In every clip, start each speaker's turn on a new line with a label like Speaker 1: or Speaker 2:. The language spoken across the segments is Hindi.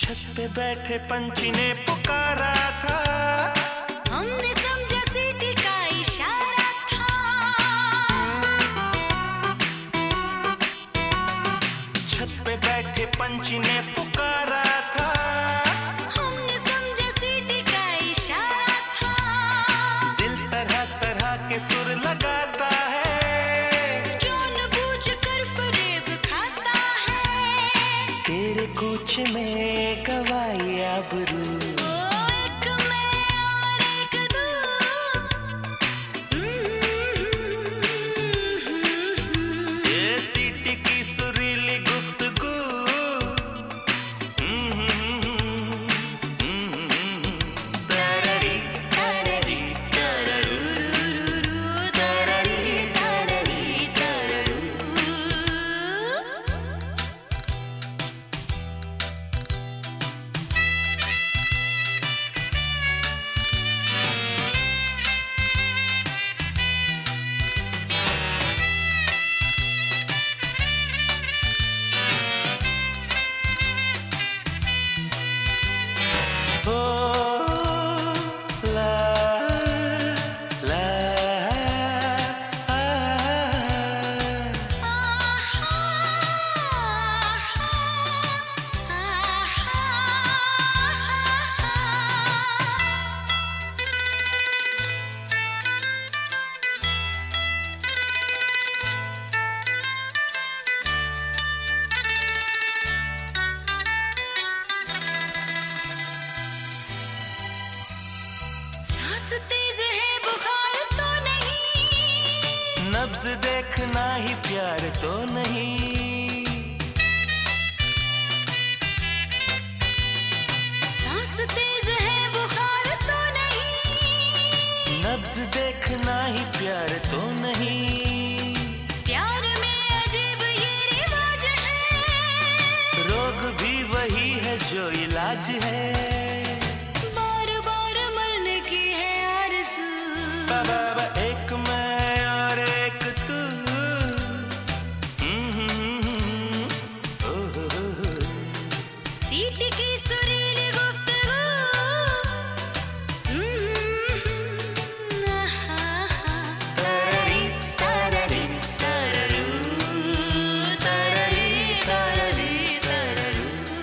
Speaker 1: छत पे बैठे पंछी ने पुकारा था,
Speaker 2: हमने समझा सीटी का इशारा था।
Speaker 1: छत पे बैठे पंछी ने पुकारा था,
Speaker 2: हमने समझा सीटी का इशारा था।
Speaker 1: दिल तरह तरह के सुर लगाता है,
Speaker 2: जानबूझ कर फरेब खाता है।
Speaker 1: तेरे कुछ में गवाई आबरू,
Speaker 2: एक मैं और एक तू।
Speaker 1: ये सीटी की सुरीली गुफ्तगू। तररी तररी तररू, तररी तररी तररू। ओ ला ला
Speaker 2: सांस तेज है बुखार तो नहीं,
Speaker 1: नब्ज देखना ही प्यार तो नहीं।
Speaker 2: सांस तेज है बुखार तो नहीं,
Speaker 1: नब्ज देखना ही प्यार तो नहीं।
Speaker 2: प्यार में अजीब ये रिवाज है,
Speaker 1: रोग भी वही है जो इलाज है।
Speaker 2: बार बार मरने की है आरज़ू।
Speaker 1: बाबा एक मैं और एक तू।
Speaker 2: सीटी की सुरीली गुफ्तगू।
Speaker 1: तररी तररी तररू, तररी तररी तररू।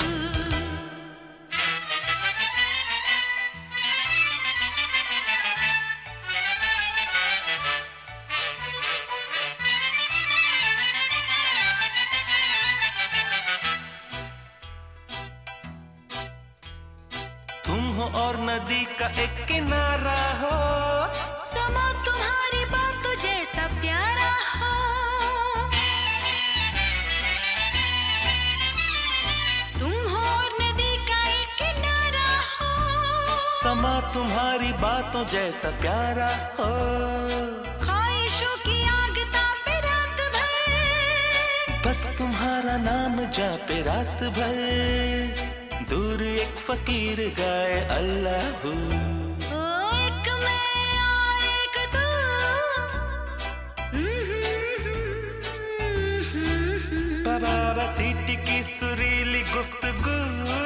Speaker 1: तुम हो और नदी का एक किनारा हो,
Speaker 2: समा तुम्हारी बातों जैसा प्यारा हो। तुम हो और नदी का एक किनारा हो,
Speaker 1: समा तुम्हारी बातों जैसा प्यारा हो।
Speaker 2: ख्वाहिशों की आग तापे रात भर,
Speaker 1: बस तुम्हारा नाम जापे रात भर। दूर एक फकीर गाए अल्लाहू,
Speaker 2: ओ एक मैं और एक तू।
Speaker 1: बाबा सीटी की सुरीली गुफ्तगू।